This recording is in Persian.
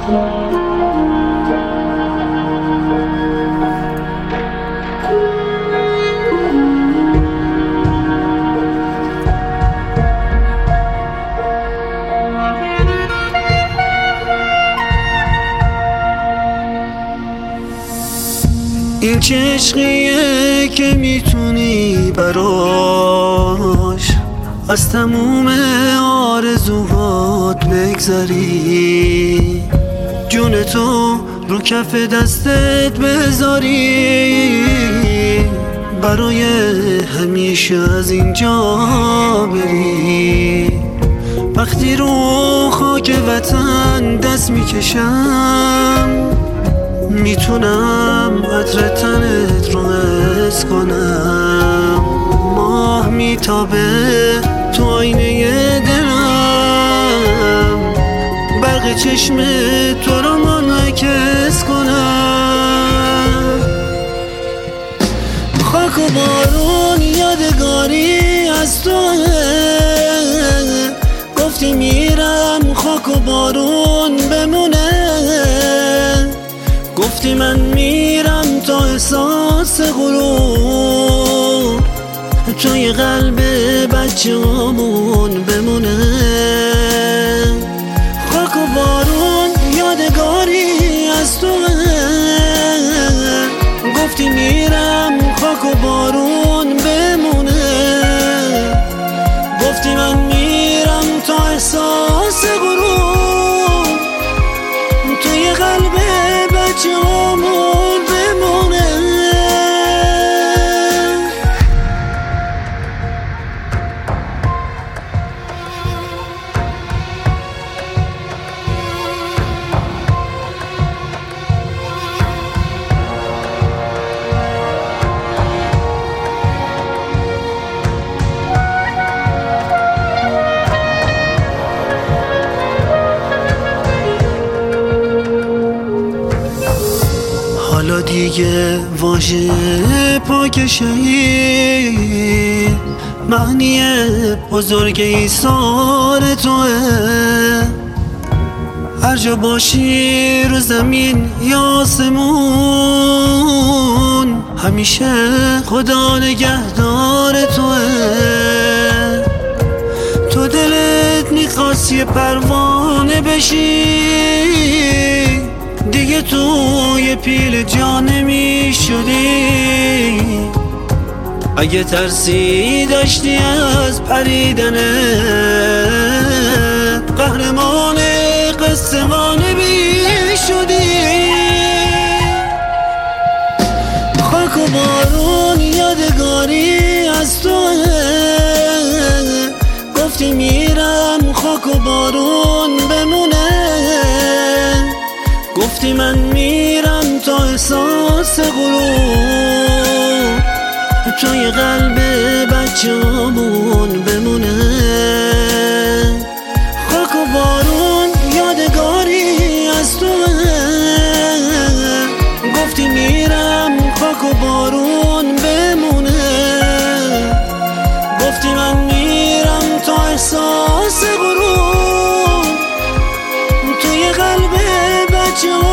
این چه عشقیه که میتونی براش از تموم آرزوهات بگذری، جون تو رو کف دستت بذاری، برای همیشه از اینجا بری. وقتی رو خاک وطن دست میکشم، میتونم عطر تنت رو حس کنم. ماه میتابه تو آینه دلم، برق چشم تو رو منعکس کنم. خاک و بارون یادگاری از تو، گفتی میرم خاک و بارون بمونه، گفتی من میرم تا احساس غرور توی قلب بچه‌هامون بمونه. خاک و بارون یادگاری از تو، گفتی میرم خاک و بارون بمونه، گفتی من میرم تا احساس غرور توی قلب بچه‌هامون بمونه. حالا دیگه واژه پاکشهی معنی بزرگ ایثار توه. هر جا باشی رو زمین یا آسمون، همیشه خدا نگهدار توه. تو دلت میخواست یه پروانه بشی، دیگه توی پیل جا نمی شدی. اگه ترسی داشتی از پریدنت، قهرمان قصه ها نمی شدی. خاک و بارون یادگاری از تو، گفتی میرم خاک و بارون بمونه، گفتی من میرم تا احساس غرور توی قلب بچه‌هامون بمونه. خاک و بارون یادگاری از تو، گفتی میرم خاک و بارون بمونه، گفتی من میرم تا احساس غرور توی قلب بچه‌هامون